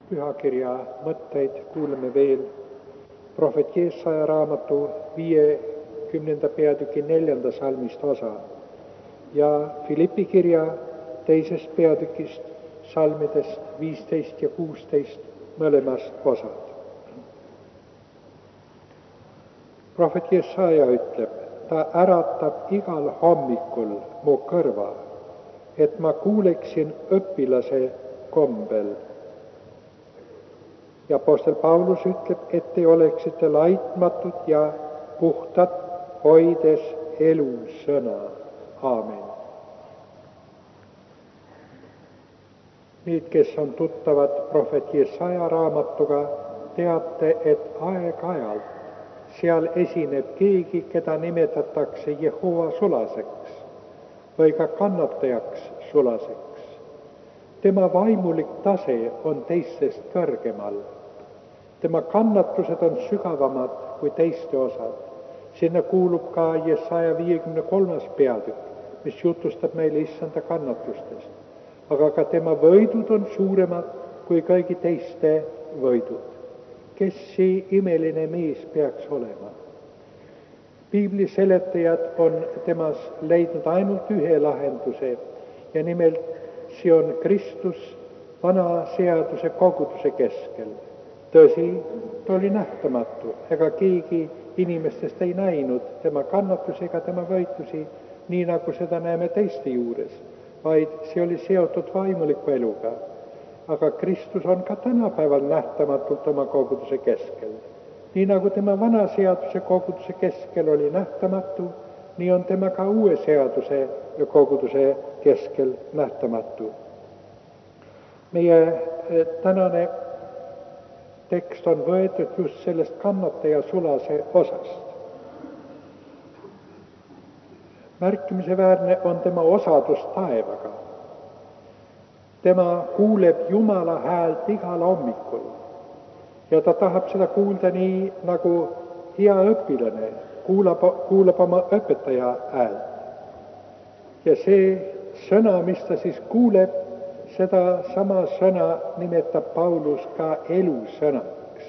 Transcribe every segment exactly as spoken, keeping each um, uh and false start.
Pühakirja mõtteid kuuleme veel prohvet Jesaja raamatu viiekümnenda peatüki neljanda salmist osa ja Filippi kirja teisest peatükist salmidest viisteist ja kuusteist mõlemast osad. Prohvet Jesaja ütleb, ta äratab igal hommikul mu kõrva, et ma kuuleksin õpilase kombel. Ja apostel Paulus ütleb, et te oleksite laitmatud ja puhtad, hoides elu sõna. Aamen. Need, kes on tuttavad prohvet Jesaja raamatuga, teate, et aeg-ajalt seal esineb keegi, keda nimetatakse Jehova sulaseks või ka kannatajaks sulaseks. Tema vaimulik tase on teistest kõrgemal. Tema kannatused on sügavamad kui teiste osad. Sinna kuulub ka Jesaja viiekümne kolmas peatükk, mis jutustab meile issanda kannatustest. Aga ka tema võidud on suuremad kui kõigi teiste võidud. Kes see imeline mees peaks olema? Piibli seletajad on temas leidnud ainult ühe lahenduse ja nimelt see on Kristus vana seaduse koguduse keskel. Tõsi, ta oli nähtamatu, ega keegi inimestest ei näinud tema kannatusi ega tema võitusi, nii nagu seda näeme teiste juures, vaid see oli seotud vaimuliku eluga. Aga Kristus on ka tänapäeval nähtamatult oma koguduse keskel. Nii nagu tema vana seaduse koguduse keskel oli nähtamatu, nii on tema ka uue seaduse ja koguduse keskel nähtamatu. Meie tänane tekst on võetud just sellest kannataja sulase osast. Märkimisväärne on tema osadus taevaga. Tema kuuleb Jumala häält igal hommikul ja ta tahab seda kuulda nii, nagu hea õpilane kuulab, kuulab oma õpetaja häält. Ja see sõna, mis ta siis kuuleb, seda sama sõna nimetab Paulus ka elusõnaks.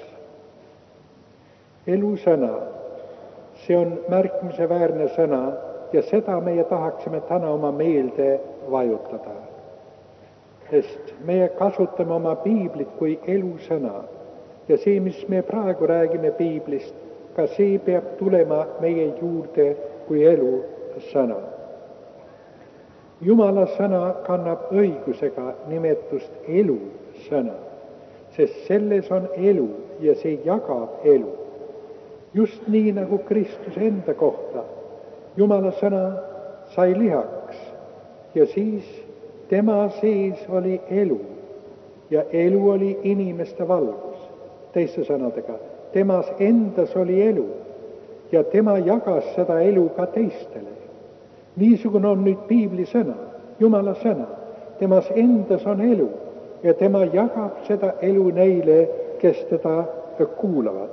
Elusõna, see on märkimisväärne sõna ja seda meie tahaksime täna oma meelde vajutada. Sest meie kasutame oma piiblit kui elusõna ja see, mis me praegu räägime piiblist, ka see peab tulema meie juurde kui elusõna. Jumala sõna kannab õigusega nimetust elusõna, sest selles on elu ja see jagab elu. Just nii nagu Kristus enda kohta. Jumala sõna sai lihaks ja siis tema sees oli elu ja elu oli inimeste valgus. Teiste sõnadega, temas endas oli elu ja tema jagas seda elu ka teistele. Niisugune on nüüd piibli sõna, Jumala sõna. Temas endas on elu ja tema jagab seda elu neile, kes teda kuulavad.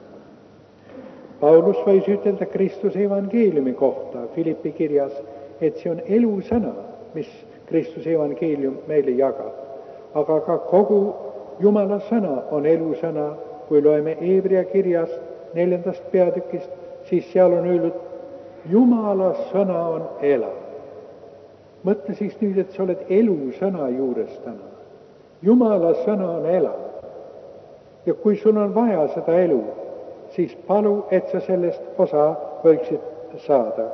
Paulus võis ütelda Kristuse evangeeliumi kohta Filippi kirjas, et see on elusõna, mis Kristuse evangeelium meile jagab. Aga ka kogu Jumala sõna on elusõna, kui loeme Hebra kirjast neljandast peatükist, siis seal on öeldud, Jumala sõna on elav. Mõtle siis nüüd, et sa oled elu sõna juures täna. Jumala sõna on elav. Ja kui sul on vaja seda elu, siis palu, et sa sellest osa võiksid saada.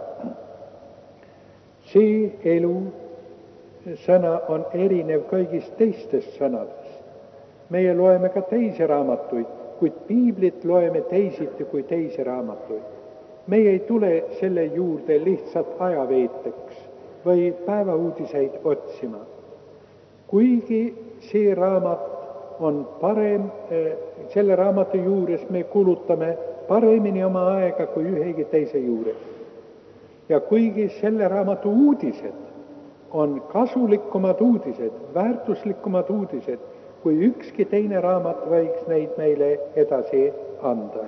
See elu sõna on erinev kõigist teistest sõnadest. Meie loeme ka teisi raamatuid, kuid piiblit loeme teisiti kui teisi raamatuid. Meie ei tule selle juurde lihtsalt ajaveeteks või päevauudiseid otsima. Kuigi see raamat on parem, selle raamatu juures me kulutame paremini oma aega kui ühegi teise juures. Ja kuigi selle raamatu uudised on kasulikumad uudised, väärtuslikumad uudised, kui ükski teine raamat võiks neid meile edasi anda.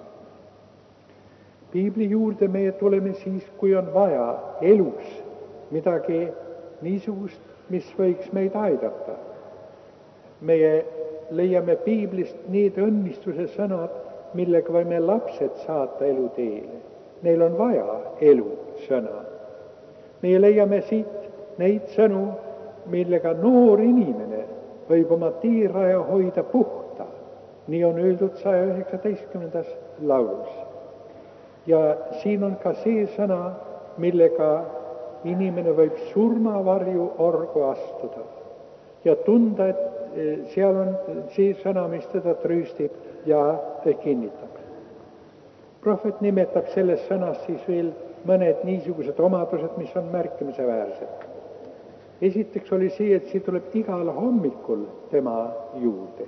Piibli juurde meie tuleme siis, kui on vaja elus midagi niisugust, mis võiks meid aidata. Meie leiame piiblist need õnnistuse sõnad, millega võime lapsed saata eluteele. Neil on vaja elu sõna. Meie leiame siit neid sõnu, millega noor inimene võib oma tiiraja hoida puhta. Nii on öeldud saja üheksateistkümnendas laulus. Ja siin on ka see sõna, millega inimene võib surmavarju orgu astuda ja tunda, et seal on see sõna, mis teda trööstib ja kinnitab. Prohvet nimetab selles sõnas siis veel mõned niisugused omadused, mis on märkimisväärsed. Esiteks oli see, et see tuleb igal hommikul tema juurde.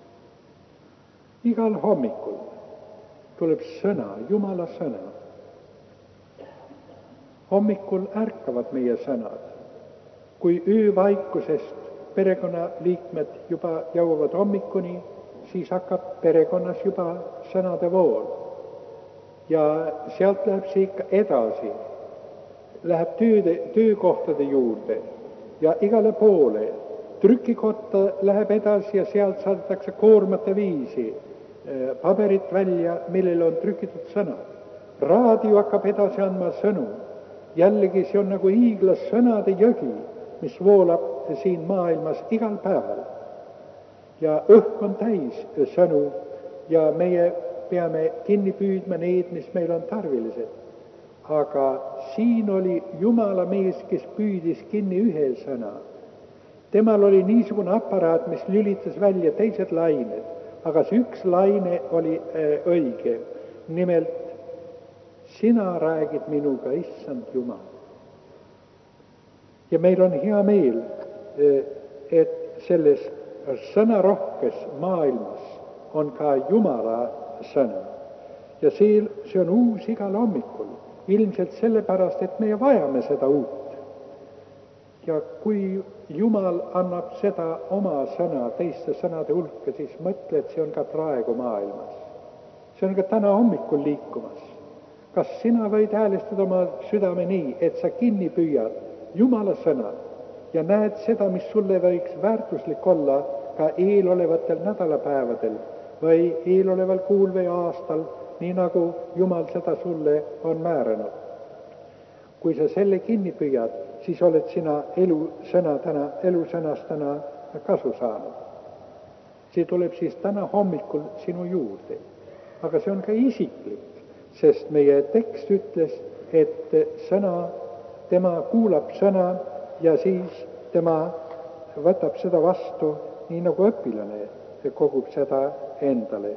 Igal hommikul tuleb sõna, Jumala sõna. Hommikul ärkavad meie sõnad. Kui öövaikusest perekonnaliikmed juba jõuavad hommikuni, siis hakkab perekonnas juba sõnade vool. Ja sealt läheb see ikka edasi. Läheb tööde, töökohtade juurde ja igale poole. Trükikotta läheb edasi ja sealt saadetakse koormate viisi paberit välja, millel on trükitud sõnad. Raadio hakkab edasi andma sõnu. Jällegi see on nagu hiiglas sõnade jõgi, mis voolab siin maailmas igal päeval. Ja õhk on täis sõnu ja meie peame kinni püüdma need, mis meil on tarvilised. Aga siin oli Jumala mees, kes püüdis kinni ühe sõna. Temal oli niisugune aparaat, mis lülitas välja teised lained, aga see üks laine oli äh, õige. Nimelt, sina räägid minuga, issand Jumal. Ja meil on hea meel, et selles sõnarohkes maailmas on ka Jumala sõna. Ja see, see on uus igal hommikul. Ilmselt sellepärast, et meie vajame seda uut. Ja kui Jumal annab seda oma sõna teiste sõnade hulka, siis mõtle, et see on ka praegu maailmas. See on ka täna hommikul liikumas. Kas sina võid häälestada oma südame nii, et sa kinni püüad Jumala sõna ja näed seda, mis sulle võiks väärtuslik olla ka eelolevatel nädalapäevadel või eeloleval kuul või aastal, nii nagu Jumal seda sulle on määranud. Kui sa selle kinni püüad, siis oled sina elu sõna täna, elu sõnast täna kasu saanud. See tuleb siis täna hommikul sinu juurde. Aga see on ka isiklik, sest meie tekst ütles, et sõna, tema kuulab sõna ja siis tema võtab seda vastu, nii nagu õpilane kogub seda endale.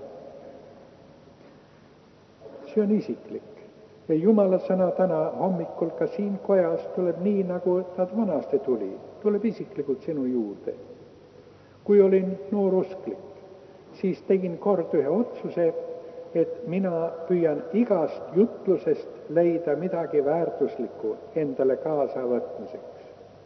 See on isiklik. Ja Jumala sõna täna hommikul ka siin kojas tuleb nii, nagu ta vanasti tuli. Tuleb isiklikult sinu juurde. Kui olin noor usklik, siis tegin kord ühe otsuse, et mina püüan igast jutlusest leida midagi väärtuslikku endale kaasa võtmiseks.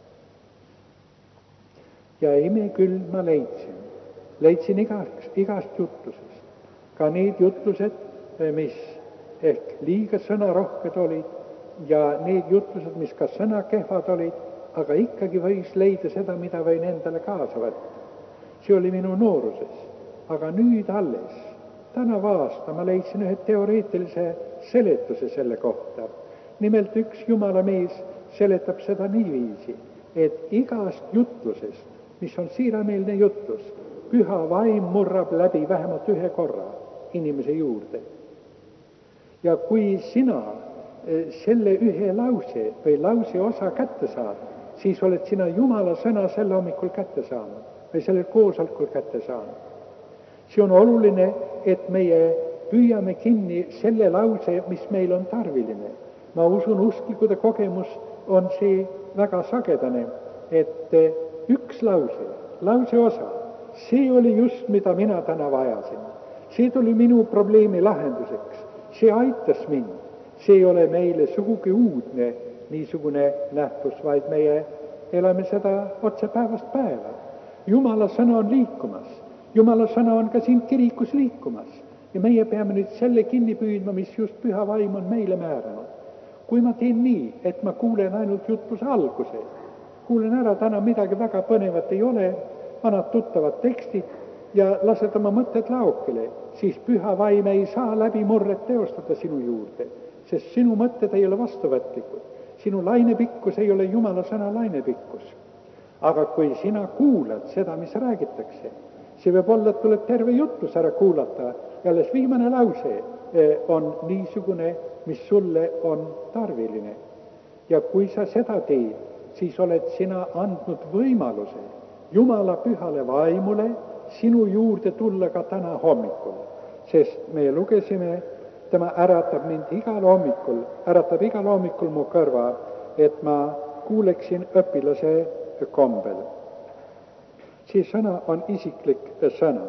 Ja ime küll ma leidsin. Leidsin igast, igast jutlusest. Ka need jutlused, mis ehk liiga sõnarohked olid ja need jutlused, mis ka sõnakehvad olid, aga ikkagi võis leida seda, mida võin endale kaasa võtta. See oli minu nooruses. Aga nüüd alles, tänavu aasta, ma leidsin ühe teoreetilise seletuse selle kohta. Nimelt üks Jumala mees seletab seda niiviisi, et igast jutlusest, mis on siirameelne jutlus, püha vaim murrab läbi vähemalt ühe korra inimese juurde. Ja kui sina selle ühe lause või lause osa kätte saad, siis oled sina Jumala sõna selle hommikul kätte saanud või sellel koosolekul kätte saanud. See on oluline, et meie püüame kinni selle lause, mis meil on tarviline. Ma usun, usklikude kogemus on see väga sagedane, et üks lause, lause osa, see oli just, mida mina täna vajasin. See tuli minu probleemi lahenduseks. See aitas mind. See ei ole meile sugugi uudne niisugune nähtus, vaid meie elame seda otse päevast päeva. Jumala sõna on liikumas. Jumala sõna on ka siin kirikus liikumas. Ja meie peame nüüd selle kinni püüdma, mis just püha vaim on meile määranud. Kui ma teen nii, et ma kuulen ainult jutluse alguse, kuulen ära täna midagi väga põnevat ei ole, vanad tuttavad tekstid, ja lased oma mõtted laokile, siis püha vaim ei saa läbi murret teostada sinu juurde, sest sinu mõtted ei ole vastuvõtlikud. Sinu lainepikkus ei ole Jumala sõna lainepikkus. Aga kui sina kuulad seda, mis räägitakse, see võib olla, et tuleb terve jutlus ära kuulata ja alles viimane lause on niisugune, mis sulle on tarviline. Ja kui sa seda teed, siis oled sina andnud võimaluse Jumala pühale vaimule sinu juurde tulla ka täna hommikul. Sest me lugesime, tema äratab mind igal hommikul, äratab igal hommikul mu kõrva, et ma kuuleksin õpilase kombel. See sõna on isiklik sõna.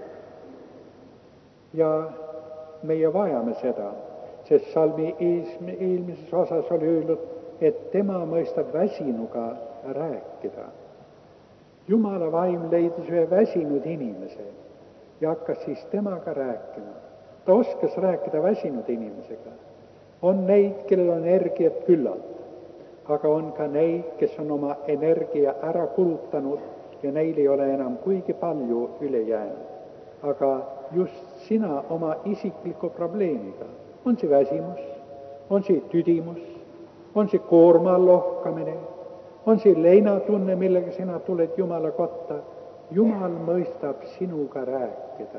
Ja meie vajame seda, sest salmi eelmises osas oli öeldud, et tema mõistab väsinuga rääkida. Jumala vaim leidis ühe väsinud inimese ja hakkas siis temaga rääkima. Ta oskas rääkida väsinud inimesega. On neid, kellel on energiat küllalt, aga on ka neid, kes on oma energia ära kulutanud ja neil ei ole enam kuigi palju üle jäänud. Aga just sina oma isikliku probleemiga, on see väsimus, on see tüdimus, on see koorma lohkamine, on see leinatunne, millega sina tuled Jumala kotta, Jumal mõistab sinuga rääkida.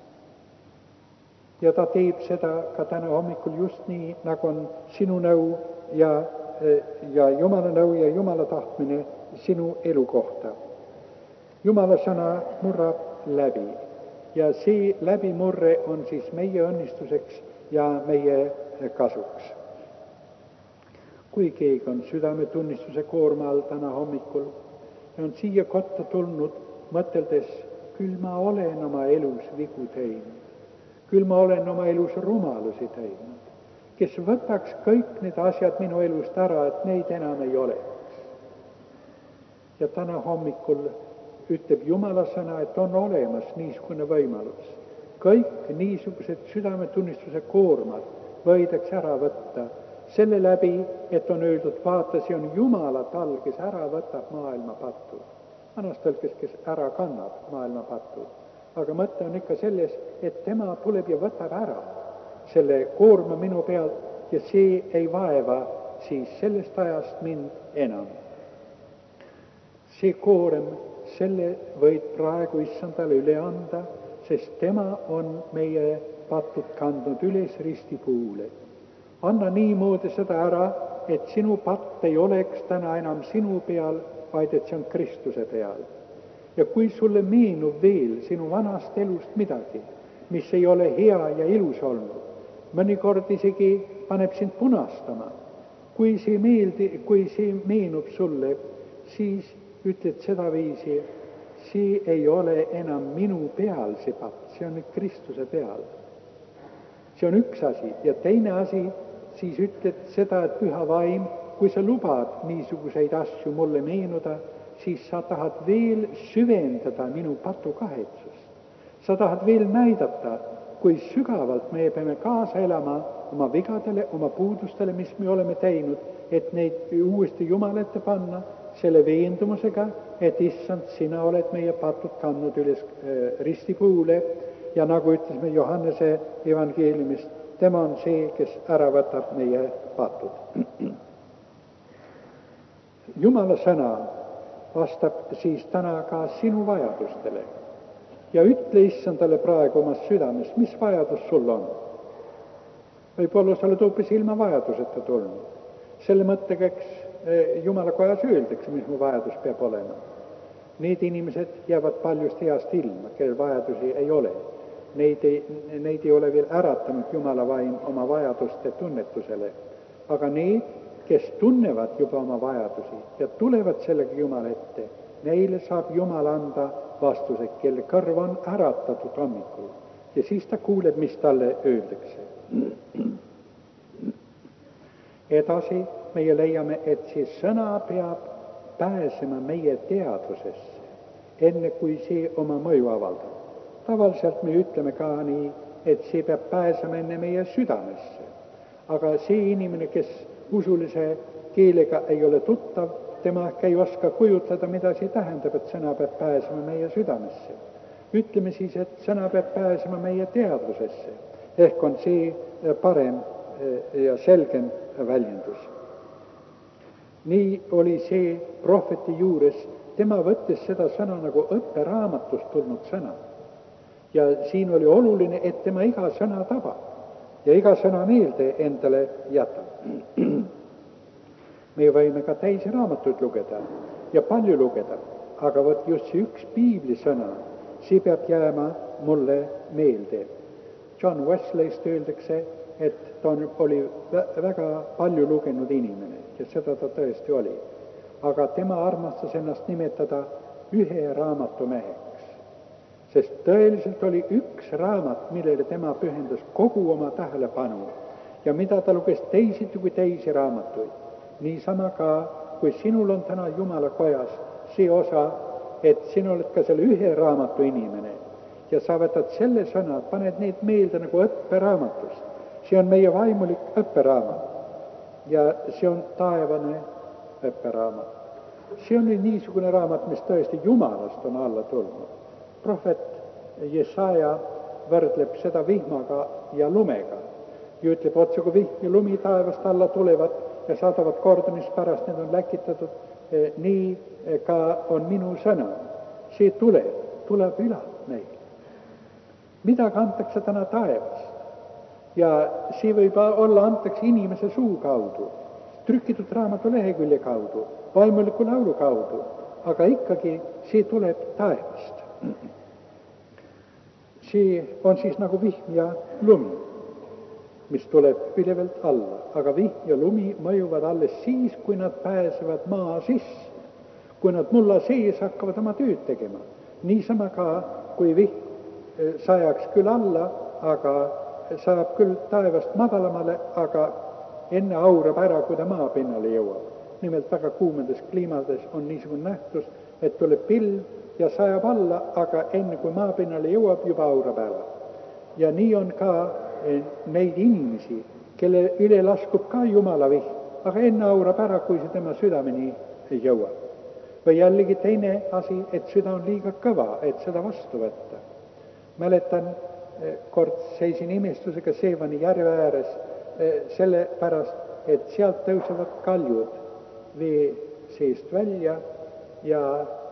Ja ta teeb seda ka täna hommikul just nii, nagu on sinu nõu ja, ja Jumala nõu ja Jumala tahtmine sinu elu kohta. Jumala sõna murrab läbi ja see läbimurre on siis meie õnnistuseks ja meie kasuks. Kui keegi on südametunnistuse koorma all täna hommikul ja on siia kotta tulnud mõteldes, küll ma olen oma elus vigu teinud, küll ma olen oma elus rumalusi teinud, kes võtaks kõik need asjad minu elust ära, et neid enam ei oleks. Ja täna hommikul ütleb Jumala sõna, et on olemas niisugune võimalus. Kõik niisugused südametunnistuse koormad võidakse ära võtta selle läbi, et on öeldud, vaata, see on Jumala tal, kes ära võtab maailma patud. Vanas tõlkes, kes ära kannab maailma patud. Aga mõte on ikka selles, et tema tuleb ja võtab ära selle koorma minu pealt ja see ei vaeva siis sellest ajast mind enam. See koorem, selle võid praegu issandale üle anda, sest tema on meie patud kandnud üles ristipuule. Anna niimoodi seda ära, et sinu patt ei oleks täna enam sinu peal, vaid et see on Kristuse peal. Ja kui sulle meenub veel sinu vanast elust midagi, mis ei ole hea ja ilus olnud, mõnikord isegi paneb sind punastama. Kui see, meeldi, kui see meenub sulle, siis ütled seda viisi, see ei ole enam minu peal see patt, see on nüüd Kristuse peal. See on üks asi ja teine asi, siis ütled seda, et püha vaim, kui sa lubad niisuguseid asju mulle meenuda, siis sa tahad veel süvendada minu patu kahetsust. Sa tahad veel näidata, kui sügavalt me peame kaasa elama oma vigadele, oma puudustele, mis me oleme teinud, et neid uuesti Jumala ette panna, selle veendumusega, et issand, sina oled meie patud kandnud üles ristipuule ja nagu ütlesime Johannese evangeeliumist, tema on see, kes ära võtab meie patud. Jumala sõna vastab siis täna ka sinu vajadustele ja ütle issandale praegu oma südames, mis vajadus sul on. Võib-olla sa oled hoopis ilma vajaduseta tulnud. Selle mõttega, eks Jumala kojas öeldakse, mis mu vajadus peab olema. Need inimesed jäävad paljust heast ilma, kellel vajadusi ei ole. Neid ei, neid ei ole veel äratanud Jumala vaim oma vajaduste tunnetusele. Aga need, kes tunnevad juba oma vajadusi ja tulevad sellega Jumala ette, neile saab Jumal anda vastuse, kelle kõrv on äratatud hommikul. Ja siis ta kuuleb, mis talle öeldakse. Edasi meie leiame, et see sõna peab pääsema meie teadvusesse, enne kui see oma mõju avaldab. Tavaliselt me ütleme ka nii, et see peab pääsema enne meie südamesse. Aga see inimene, kes usulise keelega ei ole tuttav, tema ehk ei oska kujutleda, mida see tähendab, et sõna peab pääsema meie südamesse. Ütleme siis, et sõna peab pääsema meie teadvusesse. Ehk on see parem ja selgem väljendus. Nii oli see prohveti juures, tema võttis seda sõna nagu õpperaamatust tulnud sõna. Ja siin oli oluline, et tema iga sõna tabab ja iga sõna meelde endale jätab. Me võime ka teisi raamatuid lugeda ja palju lugeda, aga võt just see üks piiblisõna, see peab jääma mulle meelde. John Wesley'st öeldakse, et ta oli väga palju lugenud inimene ja seda ta tõesti oli. Aga tema armastas ennast nimetada ühe raamatu meheks, sest tõeliselt oli üks raamat, millele tema pühendas kogu oma tähelepanu ja mida ta luges teisiti kui teisi raamatuid. Niisama ka, kui sinul on täna Jumala kojas see osa, et sina oled ka selle ühe raamatu inimene ja sa võtad selle sõna, paned need meelde nagu õpperaamatust. See on meie vaimulik õpperaamat ja see on taevane õpperaamat. See on niisugune raamat, mis tõesti Jumalast on alla tulnud. Prohvet Jesaja võrdleb seda vihmaga ja lumega ja ütleb otse, kui vihm ja lumi taevast alla tulevad ja saadavad korda, mis pärast need on läkitatud, nii ka on minu sõna. See tuleb, tuleb üle meil. Midagi antakse täna taevast ja see võib olla antakse inimese suu kaudu, trükitud raamatu lehekülje kaudu, vaimuliku laulu kaudu, aga ikkagi see tuleb taevast. See on siis nagu vihm ja lumi, mis tuleb ülevalt alla, aga vihm ja lumi mõjuvad alles siis, kui nad pääsevad maa sisse, kui nad mulla sees hakkavad oma tööd tegema. Niisama ka, kui vihm sajaks küll alla, aga saab küll taevast madalamale, aga enne aurab ära, kui ta maapinnale jõuab. Nimelt väga kuumades kliimades on niisugune nähtus, et tuleb pilv ja sajab alla, aga enne kui maapinnale jõuab, juba aurab ära. Ja nii on ka neid inimesi, kelle üle laskub ka Jumala vihm, aga enne aurab ära, kui see tema südameni jõuab. Või jällegi teine asi, et süda on liiga kõva, et seda vastu võtta. Mäletan, kord seisin imestusega Seevani järve ääres selle pärast, et sealt tõusevad kaljud vee seest välja ja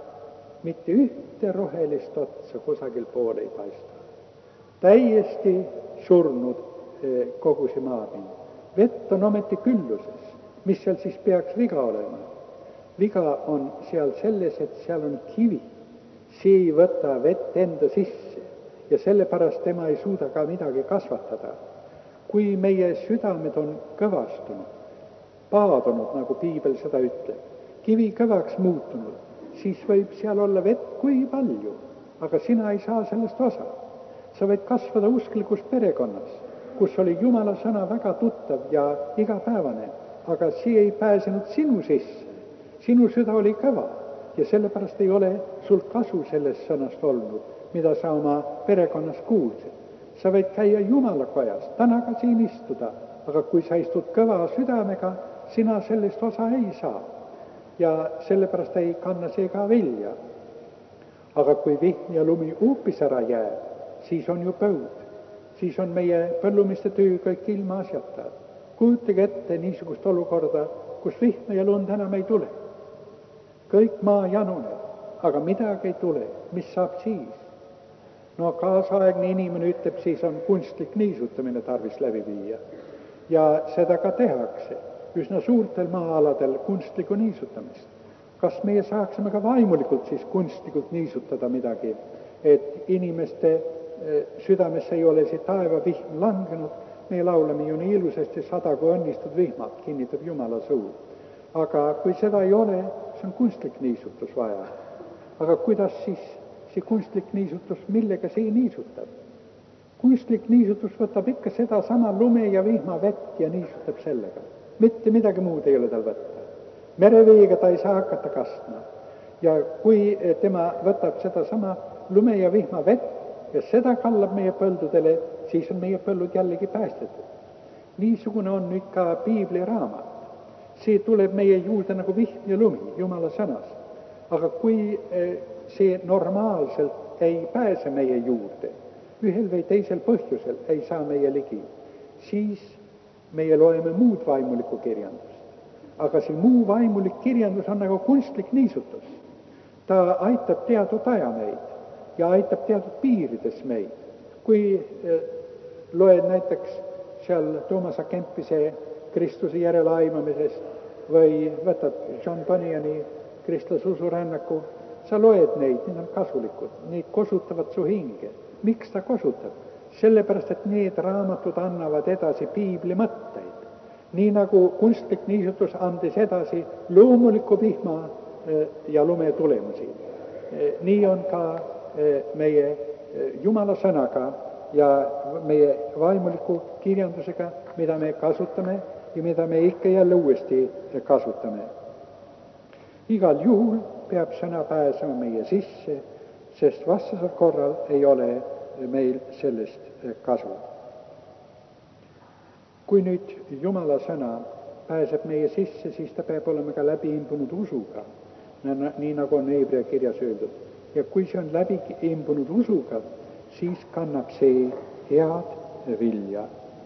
mitte ühte rohelist otsa kusagil poole ei paista. Täiesti surnud kogu see maapind. Vett on ometi külluses. Mis seal siis peaks viga olema? Viga on seal selles, et seal on kivi. See ei võta vett enda sisse. Ja sellepärast tema ei suuda ka midagi kasvatada. Kui meie südamed on kõvastunud, paadunud, nagu piibel seda ütleb, kivi kõvaks muutunud, siis võib seal olla vett kui palju, aga sina ei saa sellest osa. Sa võid kasvada usklikus perekonnas, kus oli Jumala sõna väga tuttav ja igapäevane, aga see ei pääsenud sinu sisse. Sinu süda oli kõva ja sellepärast ei ole sul kasu sellest sõnast olnud, mida sa oma perekonnas kuulsid. Sa võid käia Jumala kojas, täna ka siin istuda, aga kui sa istud kõva südamega, sina sellest osa ei saa. Ja sellepärast ei kanna see ka vilja. Aga kui vihm ja lumi uupis ära jääb, siis on ju põud. Siis on meie põllumiste töö kõik ilma asjata. Kujutage ette niisugust olukorda, kus vihma ja lund enam ei tule. Kõik maa januneb, aga midagi ei tule. Mis saab siis? No kaasaegne inimene ütleb, siis on kunstlik niisutamine tarvis läbi viia. Ja seda ka tehakse. Üsna suurtel maa-aladel kunstlikku niisutamist. Kas meie saaksime ka vaimulikult siis kunstlikult niisutada midagi, et inimeste südamesse ei ole see taeva vihm langenud? Me laulame ju nii ilusasti sada kui õnnistud vihmad, kinnitab Jumala suu. Aga kui seda ei ole, see on kunstlik niisutus vaja. Aga kuidas siis see kunstlik niisutus, millega see niisutab? Kunstlik niisutus võtab ikka seda sama lume ja vihma vett ja niisutab sellega. Mitte midagi muud ei ole tal võtta. Mereveega ta ei saa hakata kastma. Ja kui tema võtab seda sama lume ja vihma vett ja seda kallab meie põldudele, siis on meie põllud jällegi päästetud. Niisugune on nüüd ka piibli raamat. See tuleb meie juurde nagu vihm ja lumi Jumala sõnas. Aga kui see normaalselt ei pääse meie juurde, ühel või teisel põhjusel ei saa meie ligi, siis meie loeme muud vaimulikku kirjandust. Aga see muu vaimulik kirjandus on nagu kunstlik niisutus. Ta aitab teatud aja meid ja aitab teatud piirides meid. Kui eh, loed näiteks seal Toomas A. Kempise Kristuse järeleaimamisest või võtad John Bunyan'i Kristlase usurännaku, sa loed neid, need on kasulikud, neid kosutavad su hinge. Miks ta kosutab? Sellepärast, et need raamatud annavad edasi piibli mõtteid. Nii nagu kunstlik niisutus andis edasi loomuliku vihma ja lume tulemusi. Nii on ka meie Jumala sõnaga ja meie vaimuliku kirjandusega, mida me kasutame ja mida me ikka jälle uuesti kasutame. Igal juhul peab sõna pääsema meie sisse, sest vastasel korral ei ole meil sellest kasu. Kui nüüd Jumala sõna pääseb meie sisse, siis ta peab olema ka läbi imbunud usuga, nii nagu on Hebra kirjas öeldud. Ja kui see on läbi imbunud usuga, siis kannab see head vilja.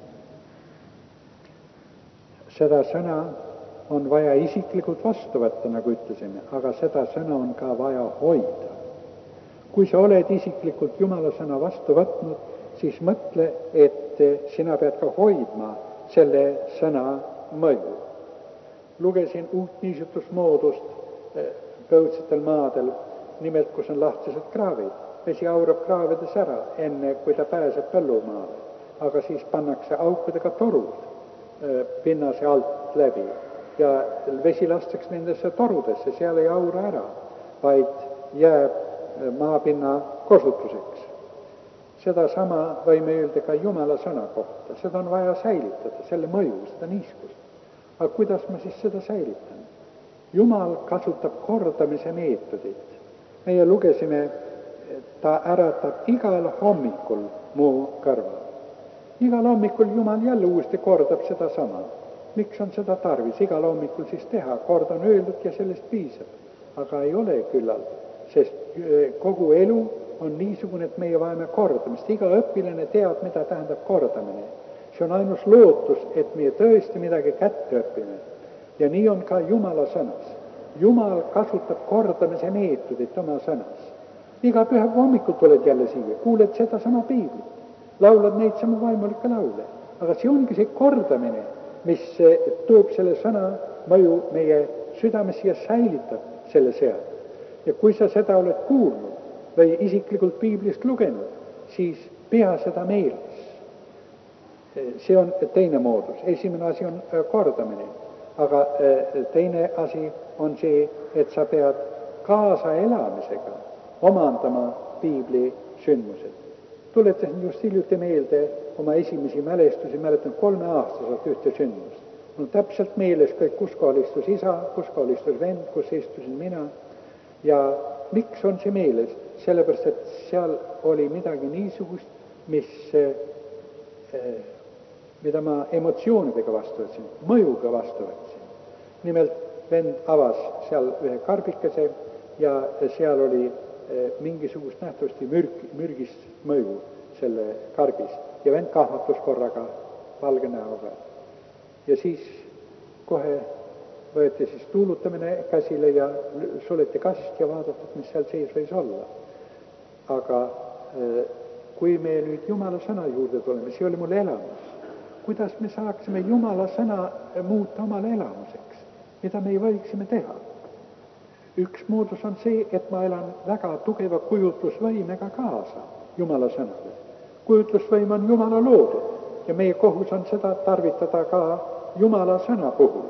Seda sõna on vaja isiklikult vastu võtta, nagu ütlesime, aga seda sõna on ka vaja hoida. Kui sa oled isiklikult Jumala sõna vastu võtnud, siis mõtle, et sina pead ka hoidma selle sõna mõju. Lugesin uut niisutusmoodust põudsetel maadel, nimelt kus on lahtised kraavid. Vesi aurab kraavides ära, enne kui ta pääseb põllumaale. Aga siis pannakse aukudega torud pinnase alt läbi ja vesi lastakse nendesse torudesse, seal ei aura ära, vaid jääb maapinna kosutuseks. Seda sama võime öelda ka Jumala sõna kohta. Seda on vaja säilitada, selle mõju, seda niiskust. Aga kuidas ma siis seda säilitan? Jumal kasutab kordamise meetodit. Meie lugesime, ta äratab igal hommikul mu kõrval. Igal hommikul Jumal jälle uuesti kordab seda sama. Miks on seda tarvis igal hommikul siis teha? Kord on öeldud ja sellest piisab. Aga ei ole küllal, sest kogu elu on niisugune, et meie vajame kordamist. Iga õpilane teab, mida tähendab kordamine. See on ainus lootus, et meie tõesti midagi kätte õpime. Ja nii on ka Jumala sõnas. Jumal kasutab kordamise meetodit oma sõnas. Iga pühapäeva hommikul tuled jälle siia, kuuled seda sama piiblit, laulad neid sama vaimulikke laule. Aga see ongi see kordamine, mis toob selle sõna mõju meie südamesse ja säilitab selle seal. Ja kui sa seda oled kuulnud või isiklikult piiblist lugenud, siis pea seda meeles. See on teine moodus. Esimene asi on kordamine, aga teine asi on see, et sa pead kaasa elamisega omandama piibli sündmused. Tuletasin just hiljuti meelde oma esimesi mälestusi, mäletan kolme aastaselt ühte sündmust. Mul täpselt meeles kõik, kus kohal istus isa, kus kohal istus vend, kus istusin mina. Ja miks on see meeles? Sellepärast, et seal oli midagi niisugust, mis, mida ma emotsioonidega vastu võtsin, mõjuga vastu võtsin. Nimelt vend avas seal ühe karbikese ja seal oli mingisugust nähtavasti mürg, mürgist mõju selle karbis. Ja vend kahmatus korraga valge näoga. Ja siis kohe võeti siis tuulutamine käsile ja suleti kast ja vaadatud, mis seal sees võis olla. Aga kui me nüüd Jumala sõna juurde tuleme, see oli mul elamus. Kuidas me saaksime Jumala sõna muuta omale elamuseks, mida me ei võiksime teha? Üks moodus on see, et ma elan väga tugeva kujutlusvõimega kaasa Jumala sõnale. Kujutlusvõim on Jumala loodud ja meie kohus on seda tarvitada ka Jumala sõna puhul.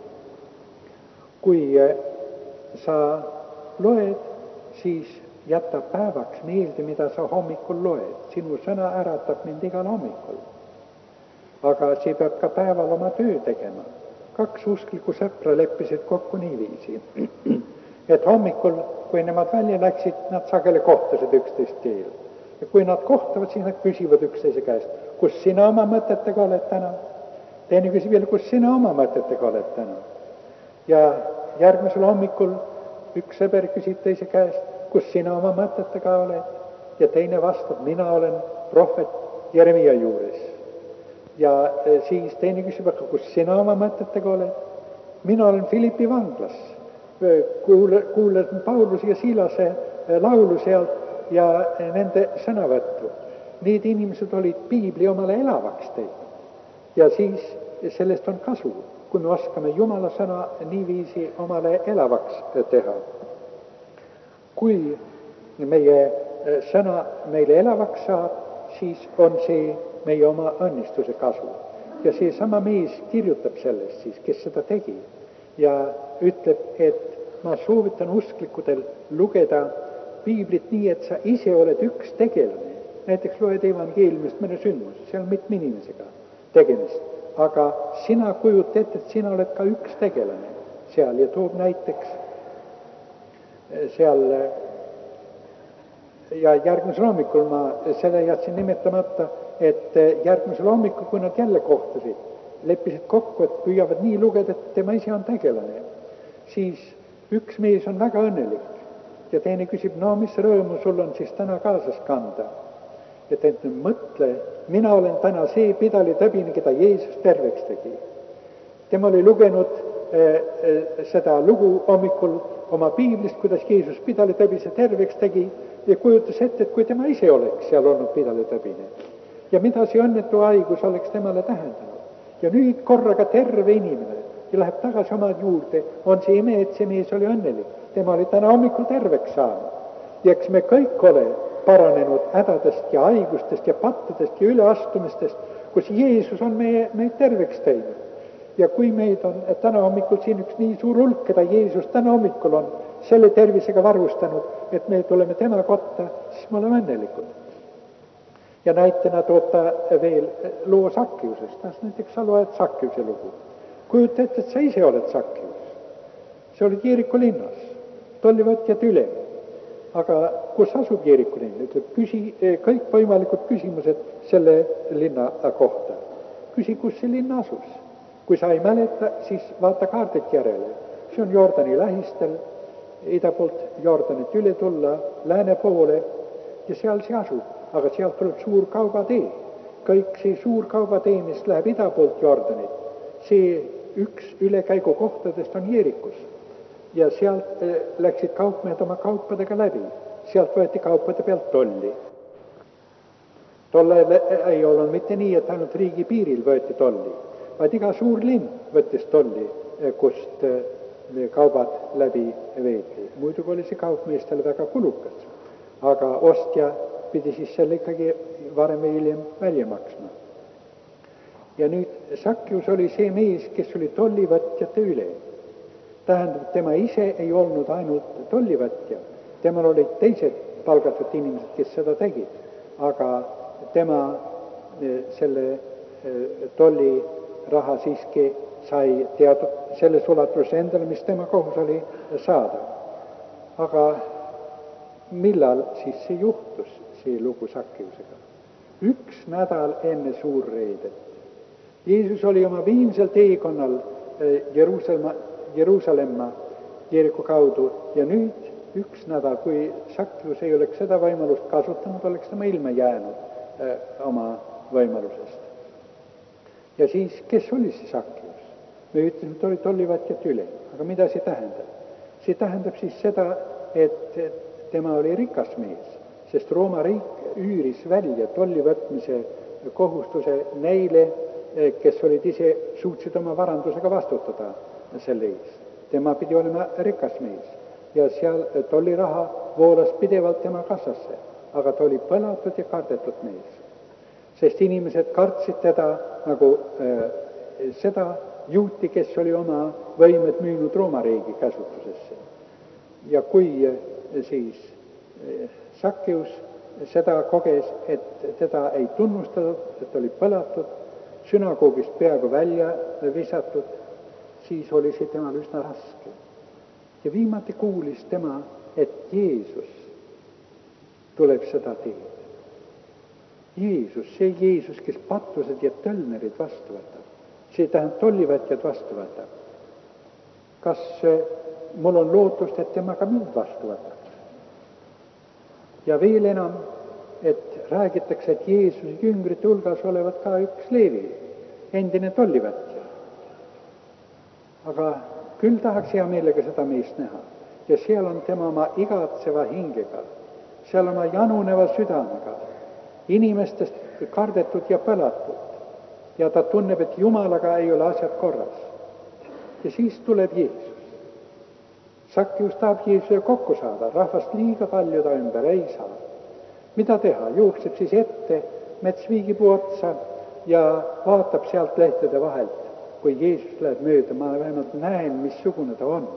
Kui sa loed, siis jäta päevaks meelde, mida sa hommikul loed. Sinu sõna äratab mind igal hommikul. Aga see peab ka päeval oma töö tegema. Kaks usklikku sõpra leppisid kokku niiviisi, et hommikul, kui nemad välja läksid, nad sageli kohtasid üksteist teel. Ja kui nad kohtavad, siis nad küsivad üksteise käest, kus sina oma mõtetega oled täna? Teine küsib veel, kus sina oma mõtetega oled täna? Ja järgmisel hommikul üks sõber küsib teise käest, kus sina oma mõtetega oled? ja teine vastab, mina olen prohvet Jeremia juures. Ja siis teine küsib, aga kus sina oma mõtetega oled? Mina olen Philippi vanglas. Kuule, kuulasin Pauluse ja Siilase laulu sealt ja nende sõnavõttu. Need inimesed olid piibli omale elavaks teinud. Ja siis sellest on kasu, kui me oskame Jumala sõna niiviisi omale elavaks teha. Kui meie sõna meile elavaks saab, siis on see meie oma õnnistuse kasu. Ja see sama mees kirjutab sellest siis, kes seda tegi. Ja ütleb, et ma soovitan usklikudel lugeda piiblit nii, et sa ise oled üks tegelane. Näiteks loed evangeeliumist mõne sündmus, seal mitme inimesega tegemist. Aga sina kujuta ette, et sina oled ka üks tegelane seal ja toob näiteks seal ja järgmisel hommikul ma selle jätsin nimetamata, et järgmisel hommikul, kui nad jälle kohtasid, leppisid kokku, et püüavad nii lugeda, et tema ise on tegelane. Siis üks mees on väga õnnelik ja teine küsib, no mis rõõmu sul on siis täna kaasas kanda? Ja ta ütleb, mõtle, mina olen täna see pidalitõbine, keda Jeesus terveks tegi. Tema oli lugenud eh, seda lugu hommikul oma piiblist, kuidas Jeesus pidalitõbise terveks tegi ja kujutas ette, et kui tema ise oleks seal olnud pidalitõbine ja mida see õnnetu haigus oleks temale tähendanud. Ja nüüd korraga terve inimene ja läheb tagasi oma juurde, on see ime, et see mees oli õnnelik. Tema oli täna hommikul terveks saanud. Ja eks me kõik ole paranenud hädadest ja haigustest ja pattudest ja üleastumistest, kus Jeesus on meie, meid terveks teinud. Ja kui meid on täna hommikul siin üks nii suur hulk, keda Jeesus täna hommikul on selle tervisega varustanud, et me tuleme tema kotta, siis me oleme õnnelikud. Ja näitena toob ta veel loo Sakkiusest. Näiteks sa loed Sakkiuse lugu. Kujuta ette, et sa ise oled Sakkius. See olid Jeeriku linnas, tollivõtjad üle. Aga kus asub Jeeriku linn? Ütleb, küsi kõik võimalikud küsimused selle linna kohta. Küsi, kus see linn asus. Kui sa ei mäleta, siis vaata kaardilt järele. See on Jordani lähistel, ida poolt Jordanit üle tulla, lääne poole ja seal see asub. Aga sealt tuleb suur kaubatee. Kõik see suur kaubatee, mis läheb ida poolt Jordanit, see üks ülekäigu kohtadest on Jeerikus. Ja sealt läksid kaupmehed oma kaupadega läbi. Sealt võeti kaupade pealt tolli. Tolle ei olnud mitte nii, et ainult riigi piiril võeti tolli, vaid iga suur linn võttis tolli, kust kaubad läbi veeti. Muidugi oli see kaupmeestel väga kulukas, aga ostja pidi siis selle ikkagi varem või hiljem välja maksma. Ja nüüd Sakkius oli see mees, kes oli tollivõtjate üle. Tähendab, tema ise ei olnud ainult tollivõtja. Temal olid teised palgatud inimesed, kes seda tegid. Aga tema selle tolliraha siiski sai teatud selles ulatuses endale, mis tema kohus oli saada. Aga millal siis see juhtus, see lugu Sakkiusega? Üks nädal enne suurreedet. Jeesus oli oma viimsel teekonnal Jeruusalemma, Jeruusalemma Jeeriku kaudu ja nüüd üks nädal, kui Sakkius ei oleks seda võimalust kasutanud, oleks tema ilma jäänud äh, oma võimalusest. Ja siis, kes oli see Sakkius? Me ütlesime, et oli tollivõtjad üle. Aga mida see tähendab? See tähendab siis seda, et tema oli rikas mees, sest Rooma riik üüris välja tollivõtmise kohustuse neile, kes olid ise suutsid oma varandusega vastutada selle eest. Tema pidi olema rikas mees ja seal tolliraha voolas pidevalt tema kassasse, aga ta oli põlatud ja kardetud mees. Sest inimesed kartsid teda nagu äh, seda juuti, kes oli oma võimed müünud Rooma riigi käsutusesse. Ja kui äh, siis äh, Sakkius seda koges, et teda ei tunnustatud, et oli põlatud, sünagoogist peaaegu välja visatud, siis oli see temal üsna raske. Ja viimati kuulis tema, et Jeesus tuleb seda teed. Jeesus, see Jeesus, kes pattused ja tölnerid vastu võtab. See tähendab tollivõtjad vastu võtab. Kas mul on lootust, et tema ka mind vastu võtab? Ja veel enam, räägitakse, et Jeesuse jüngrite hulgas olevat ka üks Leevi, endine tollivätja. Aga küll tahaks hea meelega seda meest näha. Ja seal on tema oma igatseva hingega, seal oma januneva südamega, inimestest kardetud ja põlatud. Ja ta tunneb, et Jumalaga ei ole asjad korras. Ja siis tuleb Jeesus. Sakkius tahab Jeesuse kokku saada, rahvast liiga palju ta ümber ei saa. Mida teha? Jookseb siis ette metsviigipuu otsa ja vaatab sealt lehtede vahelt, kui Jeesus läheb mööda, ma vähemalt näen, missugune ta on.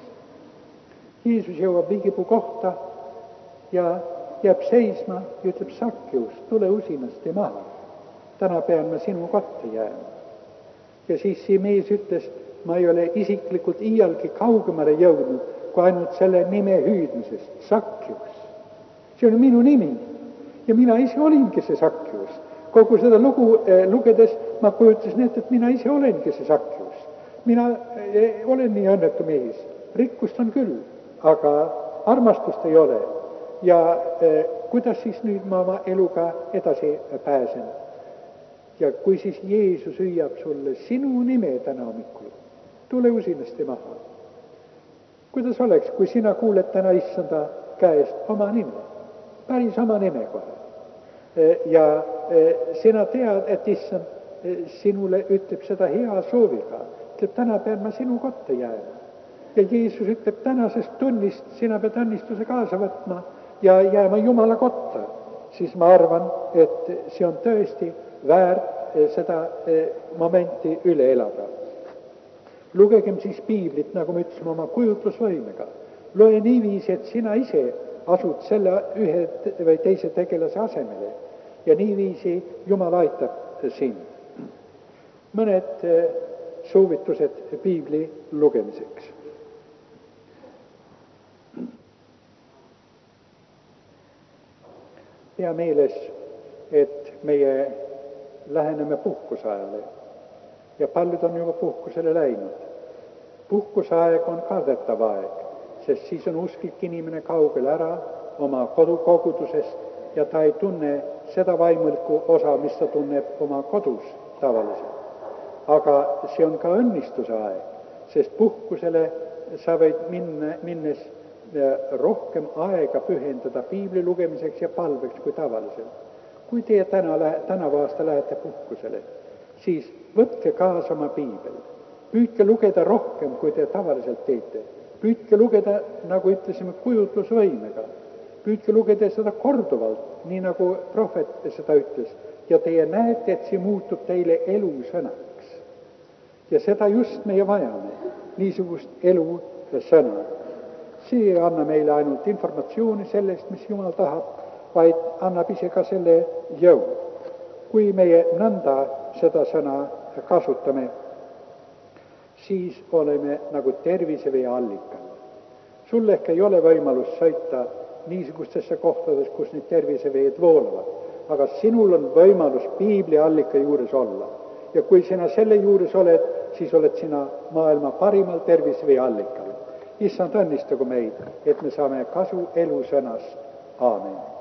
Jeesus jõuab viigipuu kohta ja jääb seisma ja ütleb, Sakkius, tule usinasti maha. Täna pean ma sinu kotta jääma. Ja siis see mees ütles, ma ei ole isiklikult iialgi kaugemale jõudnud, kui ainult selle nime hüüdmisest, Sakkius. See on minu nimi ja mina ise olingi see Sakkius. Kogu seda lugu eh, lugedes ma kujutasin ette, et mina ise olengi see Sakkius. Mina eh, olen nii õnnetu mees. Rikkust on küll, aga armastust ei ole. Ja eh, kuidas siis nüüd ma oma eluga edasi pääsen? Ja kui siis Jeesus hüüab sulle sinu nime täna hommikul, tule usinasti maha. Kuidas oleks, kui sina kuuled täna issanda käest oma nime, päris oma nime kohe. Ja sina tead, et issand sinule ütleb seda hea sooviga, ütleb, täna pean ma sinu kotta jääma. Ja Jeesus ütleb, tänasest tunnist sina pead õnnistuse kaasa võtma ja jääma Jumala kotta. Siis ma arvan, et see on tõesti väärt seda momenti üle elada. Lugegem siis piiblit, nagu me ütlesime, oma kujutlusvõimega. Loe niiviisi, et sina ise asud selle ühe või teise tegelase asemele ja niiviisi Jumal aitab sind. Mõned soovitused piibli lugemiseks. Pea meeles, et meie läheneme puhkusajale ja paljud on juba puhkusele läinud. Puhkusaeg on kardetav aeg, sest siis on usklik inimene kaugel ära oma kodukogudusest ja ta ei tunne seda vaimulikku osa, mis ta tunneb oma kodus tavaliselt. Aga see on ka õnnistuse aeg, sest puhkusele sa võid minna, minnes rohkem aega pühendada piibli lugemiseks ja palveks kui tavaliselt. Kui teie täna, tänavu aasta lähete puhkusele, siis võtke kaasa oma piibel. Püüdke lugeda rohkem, kui te tavaliselt teete. Püüdke lugeda, nagu ütlesime, kujutlusvõimega. Püüdke lugeda seda korduvalt, nii nagu prohvet seda ütles. Ja teie näete, et see muutub teile elusõnaks. Ja seda just meie vajame, niisugust elusõna. See ei anna meile ainult informatsiooni sellest, mis Jumal tahab, vaid annab ise ka selle jõu. Kui meie nõnda seda sõna kasutame, siis oleme nagu tervisevee allikal. Sul ehk ei ole võimalus sõita niisugustesse kohtades, kus need terviseveed voolavad, aga sinul on võimalus piibli allika juures olla. Ja kui sina selle juures oled, siis oled sina maailma parimal tervisevee allikal. Issand õnnistagu meid, et me saame kasu elusõnast. Aamen.